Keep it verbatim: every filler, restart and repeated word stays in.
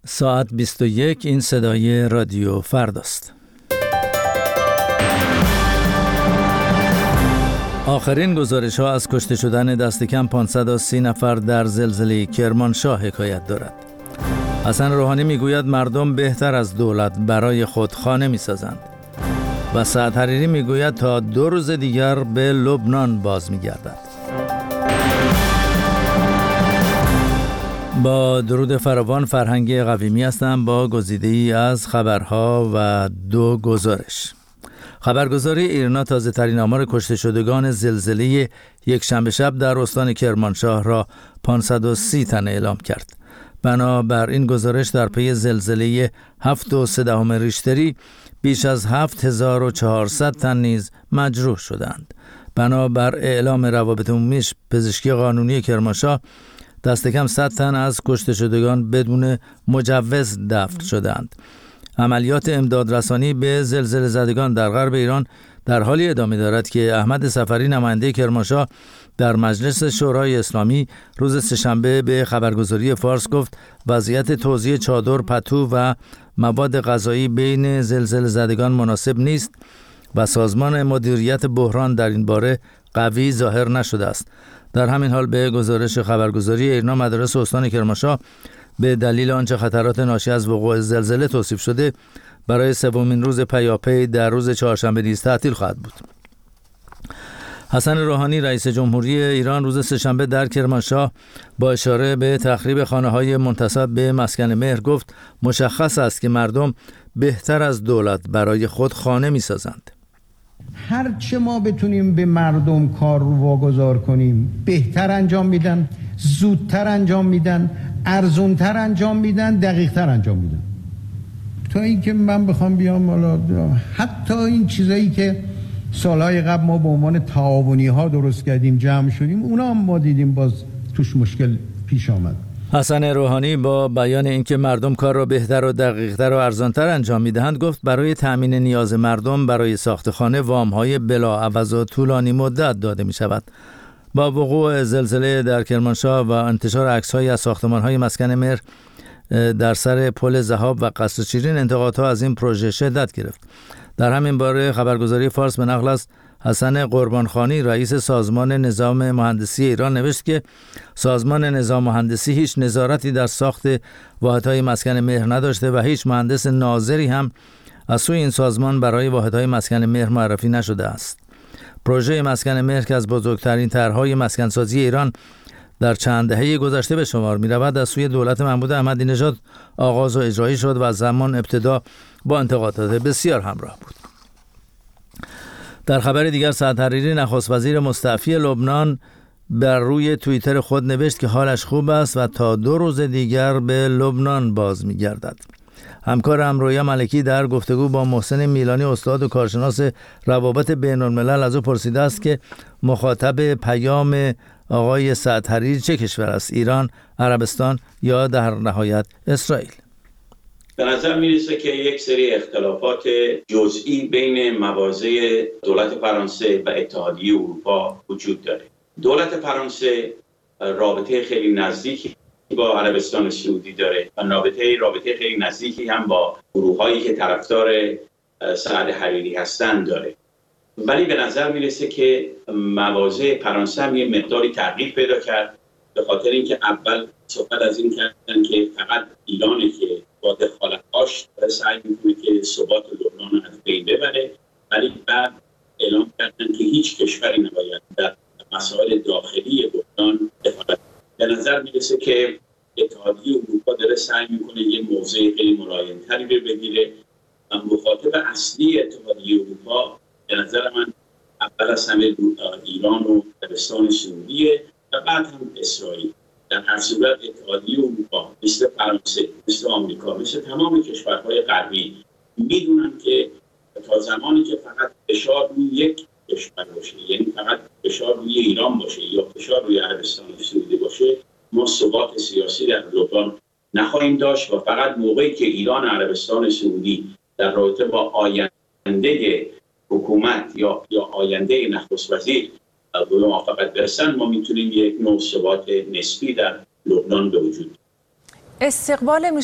ساعت بیست و یک، این صدای رادیو فرداست. آخرین گزارش ها از کشته شدن دست کم پانصد و سی نفر در زلزله کرمانشاه حکایت دارد. حسن روحانی میگوید مردم بهتر از دولت برای خود خانه میسازند و سعد حریری میگوید تا دو روز دیگر به لبنان باز میگردد. با درود فراوان، فرهنگ قویمی هستم با گزیده‌ای از خبرها و دو گزارش. خبرگزاری ایرنا تازه ترین آمار کشته شدگان زلزله یک شنبه شب در استان کرمانشاه را پانصد و سی تن اعلام کرد. بنابر این گزارش در پی زلزله هفت و سه دهم ریشتری بیش از هفت هزار و چهارصد تن نیز مجروح شدند. بنابر اعلام روابط عمومی پزشکی قانونی کرمانشاه، دست کم صد تن از کشته شدگان بدون مجوز دفن شدند. عملیات امدادرسانی به زلزله زدگان در غرب ایران در حالی ادامه دارد که احمد صفری، نماینده کرمانشاه در مجلس شورای اسلامی، روز سه‌شنبه به خبرگزاری فارس گفت وضعیت توزیع چادر، پتو و مواد غذایی بین زلزله زدگان مناسب نیست و سازمان مدیریت بحران در این باره قوی ظاهر نشده است. در همین حال به گزارش خبرگزاری ایرنا، مدارس استان کرمانشاه به دلیل آنچه خطرات ناشی از وقوع زلزله توصیف شده برای سومین روز پیاپی در روز چهارشنبه نیز تعطیل خواهد بود. حسن روحانی، رئیس جمهوری ایران، روز سه‌شنبه در کرمانشاه با اشاره به تخریب خانه‌های منتسب به مسکن مهر گفت مشخص است که مردم بهتر از دولت برای خود خانه می‌سازند. هر چه ما بتونیم به مردم کار رو واگذار کنیم بهتر انجام میدن، زودتر انجام میدن، ارزونتر انجام میدن، دقیقتر انجام میدن. تا اینکه من بخوام بیام حالا حتی این چیزایی که سالهای قبل ما به عنوان تعاونی ها درست کردیم، جمع شدیم، اونا هم ما دیدیم باز توش مشکل پیش آمد. حسن روحانی با بیان اینکه مردم کار را بهتر و دقیقتر و ارزانتر انجام میدهند گفت برای تامین نیاز مردم برای ساخت خانه وام‌های بلاعوض و طولانی مدت داده می شود. با وقوع زلزله در کرمانشاه و انتشار عکس‌های از ساختمان‌های مسکن مهر در سر پل ذهاب و قصر شیرین، انتقادها از این پروژه شدت گرفت. در همین باره خبرگزاری فارس به نقل از حسن قربانخانی، رئیس سازمان نظام مهندسی ایران، نوشت که سازمان نظام مهندسی هیچ نظارتی در ساخت واحدهای مسکن مهر نداشته و هیچ مهندس ناظری هم از سوی این سازمان برای واحدهای مسکن مهر معرفی نشده است. پروژه مسکن مهر که از بزرگترین طرح‌های مسکنسازی ایران در چند دهه گذشته به شمار می‌رود، از سوی دولت محمود احمدی نژاد آغاز و اجرایی شد و از زمان ابتدا با انتقادات بسیار همراه بود. در خبر دیگر، سعد حریری، نخست وزیر مستعفی لبنان، بر روی توییتر خود نوشت که حالش خوب است و تا دو روز دیگر به لبنان باز می‌گردد. همکارم رویا ملکی در گفتگو با محسن میلانی، استاد و کارشناس روابط بین‌الملل، از او پرسیده است که مخاطب پیام آقای سعد حریری چه کشور است؟ ایران، عربستان یا در نهایت اسرائیل؟ به نظر میرسه که یک سری اختلافات جزئی بین مواضع دولت فرانسه و اتحادیه اروپا وجود داره. دولت فرانسه رابطه خیلی نزدیکی با عربستان سعودی داره و رابطه رابطه خیلی نزدیکی هم با گروه‌هایی که طرفدار سعد حریری هستند داره. ولی به نظر میرسه که مواضع فرانسه هم یه مقداری تغییر پیدا کرد، به خاطر اینکه اول صحبت از این کردن که فقط ایرانه که با دخالت‌هاش سعی میکنه که ثبات لبنان از بین ببره، ولی بعد اعلام کردن که هیچ کشوری نباید در مسائل داخلی لبنان دخالت. به نظر میرسه که اتحادیه اروپا داره سعی میکنه یه موضع خیلی ملایم‌تری رو بگیره و مخاطب اصلی اتحادیه اروپا به نظر من اول از همه ایران و عربستان سعودیه و بعد هم اسرائیل. در هر صورت اتحادیه اروپا مثل فرانسه، مثل آمریکا، مثل تمام کشورهای غربی میدونن که تا زمانی که فقط فشار روی یک کشور باشه، یعنی فقط فشار روی ایران باشه یا فشار روی عربستان سعودی باشه، ما ثبات سیاسی در لبنان نخواهیم داشت و فقط موقعی که ایران و عربستان سعودی در رابطه با آینده حکومت یا یا آینده نخست وزیر به موافقت برسن، ما میتونیم یک نوع ثبات نسبی در لبنان به وجود. استقبال